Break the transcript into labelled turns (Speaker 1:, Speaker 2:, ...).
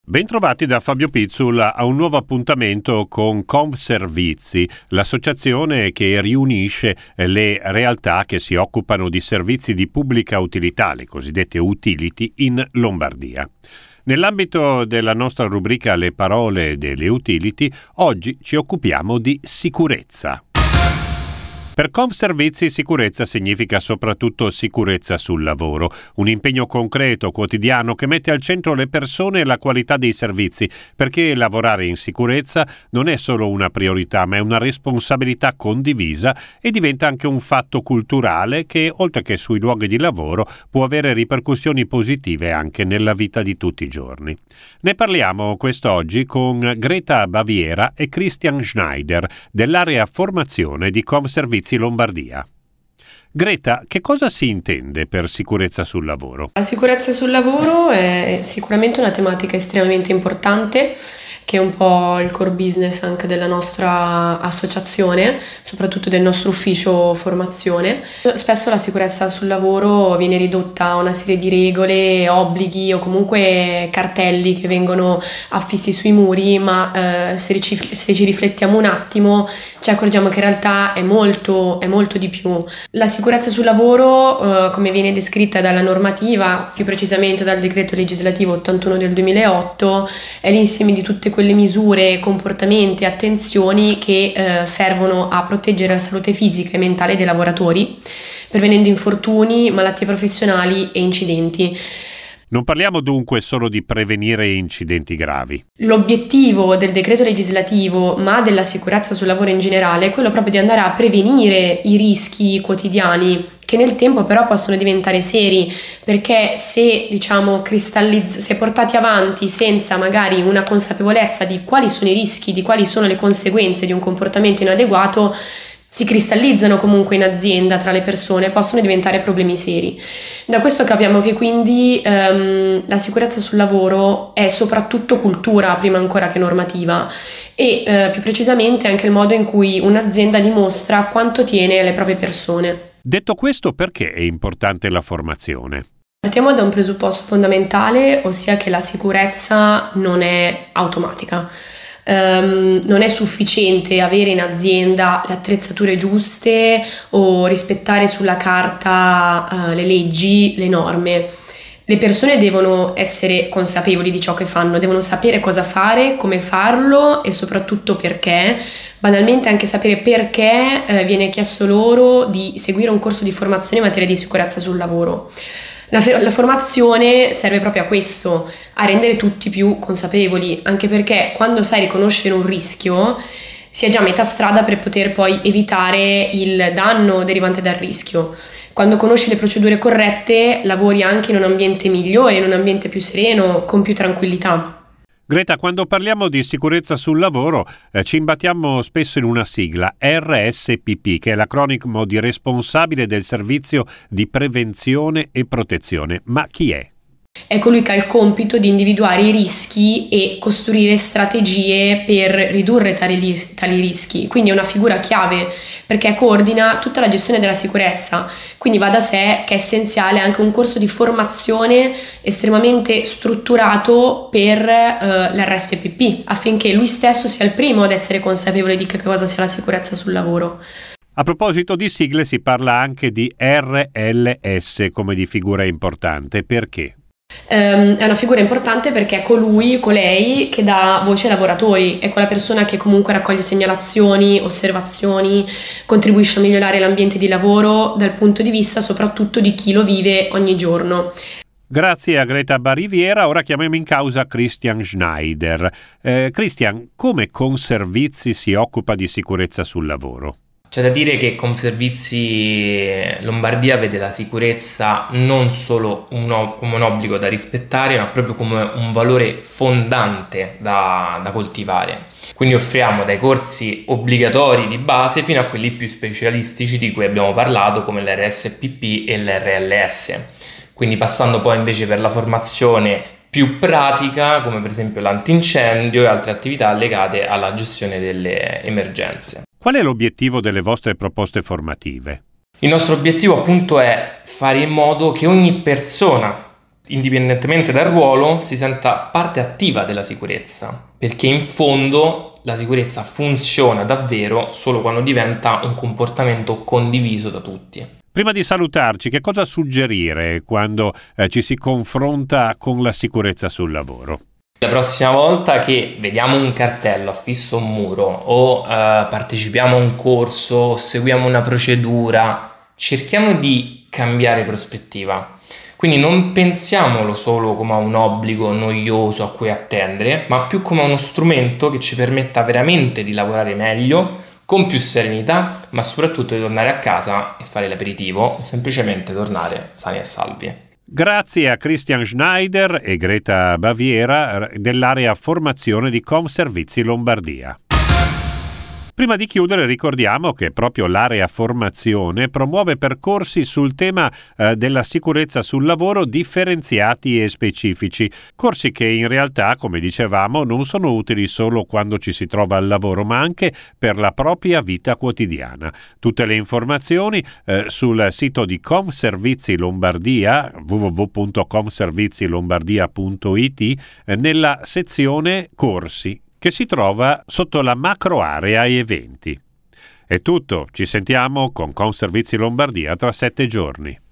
Speaker 1: Bentrovati da Fabio Pizzul a un nuovo appuntamento con Confservizi, l'associazione che riunisce le realtà che si occupano di servizi di pubblica utilità, le cosiddette utility, in Lombardia. Nell'ambito della nostra rubrica Le parole delle utility, oggi ci occupiamo di sicurezza. Per Confservizi sicurezza significa soprattutto sicurezza sul lavoro, un impegno concreto, quotidiano, che mette al centro le persone e la qualità dei servizi, perché lavorare in sicurezza non è solo una priorità, ma è una responsabilità condivisa e diventa anche un fatto culturale che, oltre che sui luoghi di lavoro, può avere ripercussioni positive anche nella vita di tutti i giorni. Ne parliamo quest'oggi con Greta Baviera e Christian Schneider dell'area formazione di Confservizi Lombardia. Greta, che cosa si intende per sicurezza sul lavoro?
Speaker 2: La sicurezza sul lavoro è sicuramente una tematica estremamente importante, che è un po' il core business anche della nostra associazione, soprattutto del nostro ufficio formazione. Spesso la sicurezza sul lavoro viene ridotta a una serie di regole, obblighi o comunque cartelli che vengono affissi sui muri, ma se ci riflettiamo un attimo ci accorgiamo che in realtà è molto di più. La sicurezza sul lavoro, come viene descritta dalla normativa, più precisamente dal decreto legislativo 81 del 2008, è l'insieme di tutte quelle misure, comportamenti e attenzioni che servono a proteggere la salute fisica e mentale dei lavoratori, prevenendo infortuni, malattie professionali e incidenti.
Speaker 1: Non parliamo dunque solo di prevenire incidenti gravi.
Speaker 2: L'obiettivo del decreto legislativo, ma della sicurezza sul lavoro in generale, è quello proprio di andare a prevenire i rischi quotidiani che nel tempo però possono diventare seri, perché se se portati avanti senza magari una consapevolezza di quali sono i rischi, di quali sono le conseguenze di un comportamento inadeguato, si cristallizzano comunque in azienda tra le persone, possono diventare problemi seri. Da questo capiamo che quindi la sicurezza sul lavoro è soprattutto cultura prima ancora che normativa e più precisamente anche il modo in cui un'azienda dimostra quanto tiene alle proprie persone.
Speaker 1: Detto questo, perché è importante la formazione?
Speaker 2: Partiamo da un presupposto fondamentale, ossia che la sicurezza non è automatica. Non è sufficiente avere in azienda le attrezzature giuste o rispettare sulla carta le leggi, le norme. Le persone devono essere consapevoli di ciò che fanno, devono sapere cosa fare, come farlo e soprattutto perché. Banalmente anche sapere perché viene chiesto loro di seguire un corso di formazione in materia di sicurezza sul lavoro. La formazione serve proprio a questo, a rendere tutti più consapevoli, anche perché quando sai riconoscere un rischio si è già a metà strada per poter poi evitare il danno derivante dal rischio. Quando conosci le procedure corrette lavori anche in un ambiente migliore, in un ambiente più sereno, con più tranquillità.
Speaker 1: Greta, quando parliamo di sicurezza sul lavoro ci imbattiamo spesso in una sigla, RSPP, che è l'acronimo di responsabile del servizio di prevenzione e protezione. Ma chi è?
Speaker 2: È colui che ha il compito di individuare i rischi e costruire strategie per ridurre tali rischi, quindi è una figura chiave perché coordina tutta la gestione della sicurezza, quindi va da sé che è essenziale anche un corso di formazione estremamente strutturato per l'RSPP, affinché lui stesso sia il primo ad essere consapevole di che cosa sia la sicurezza sul lavoro.
Speaker 1: A proposito di sigle si parla anche di RLS come di figura importante, perché?
Speaker 2: È una figura importante perché è colei che dà voce ai lavoratori, è quella persona che comunque raccoglie segnalazioni, osservazioni, contribuisce a migliorare l'ambiente di lavoro dal punto di vista soprattutto di chi lo vive ogni giorno.
Speaker 1: Grazie a Greta Baviera, ora chiamiamo in causa Christian Schneider. Christian, come Confservizi si occupa di sicurezza sul lavoro?
Speaker 3: C'è da dire che Confservizi Lombardia vede la sicurezza non solo come un obbligo da rispettare, ma proprio come un valore fondante da coltivare. Quindi offriamo dai corsi obbligatori di base fino a quelli più specialistici di cui abbiamo parlato, come l'RSPP e l'RLS. Quindi passando poi invece per la formazione più pratica, come per esempio l'antincendio e altre attività legate alla gestione delle emergenze.
Speaker 1: Qual è l'obiettivo delle vostre proposte formative?
Speaker 3: Il nostro obiettivo appunto è fare in modo che ogni persona indipendentemente dal ruolo, si senta parte attiva della sicurezza, perché in fondo la sicurezza funziona davvero solo quando diventa un comportamento condiviso da tutti.
Speaker 1: Prima di salutarci, che cosa suggerire quando ci si confronta con la sicurezza sul lavoro?
Speaker 3: La prossima volta che vediamo un cartello affisso a un muro o partecipiamo a un corso o seguiamo una procedura, cerchiamo di cambiare prospettiva. Quindi non pensiamolo solo come a un obbligo noioso a cui attendere, ma più come a uno strumento che ci permetta veramente di lavorare meglio, con più serenità, ma soprattutto di tornare a casa e fare l'aperitivo e semplicemente tornare sani e salvi.
Speaker 1: Grazie a Christian Schneider e Greta Baviera dell'area formazione di Conservizi Lombardia. Prima di chiudere ricordiamo che proprio l'area formazione promuove percorsi sul tema della sicurezza sul lavoro differenziati e specifici, corsi che in realtà, come dicevamo, non sono utili solo quando ci si trova al lavoro, ma anche per la propria vita quotidiana. Tutte le informazioni sul sito di Conservizi Lombardia, www.conservizilombardia.it, nella sezione corsi, che si trova sotto la macro area eventi. È tutto, ci sentiamo con Conservizi Lombardia tra 7 giorni.